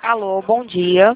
Alô, bom dia.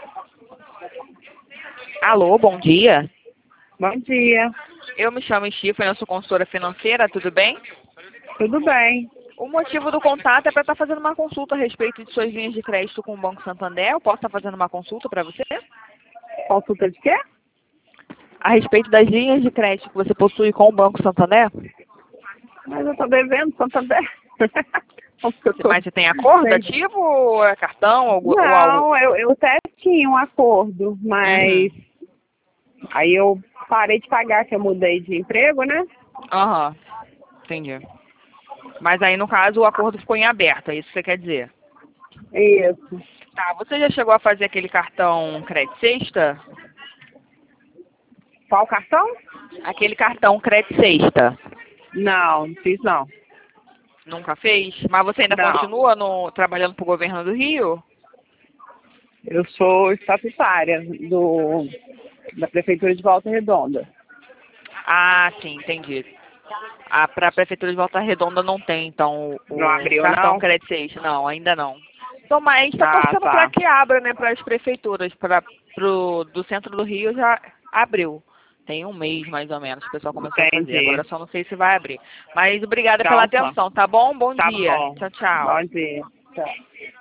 Alô, bom dia. Bom dia. Eu me chamo Stephanie, eu sou consultora financeira, tudo bem? Tudo bem? O motivo do contato é para estar fazendo uma consulta a respeito de suas linhas de crédito com o Banco Santander. Eu posso estar fazendo uma consulta para você? Consulta de quê? A respeito das linhas de crédito que você possui com o Banco Santander? Mas eu tô devendo Santander. Como que eu tô? Mas você tem acordo Sei. ativo ou é cartão ou algo? Não, eu até tinha um acordo, mas Uhum. aí eu parei de pagar, que eu mudei de emprego, né? Aham, entendi. Mas aí, no caso, o acordo ficou em aberto, é isso que você quer dizer? Isso. Tá, você já chegou a fazer aquele cartão Crédito Sexta? Qual cartão? Aquele cartão Crédito Sexta? Não fiz não. Nunca fez? Mas você ainda Não. continua trabalhando para o governo do Rio? Eu sou estatutária da Prefeitura de Volta Redonda. Ah, sim, entendi. Para a Prefeitura de Volta Redonda não tem, então, Não o abriu, cartão não? Crédito Sexta. Não, ainda não. Então, mas a gente está Ah, torcendo para tá. que abra, né, para as prefeituras. Do centro do Rio já abriu. Tem um mês, mais ou menos, que o pessoal começou a fazer. Entendi. Agora só não sei se vai abrir. Mas obrigada pela Então, tá. atenção, tá bom? Bom Tá dia. bom. Tchau, tchau. Bom dia. Tchau.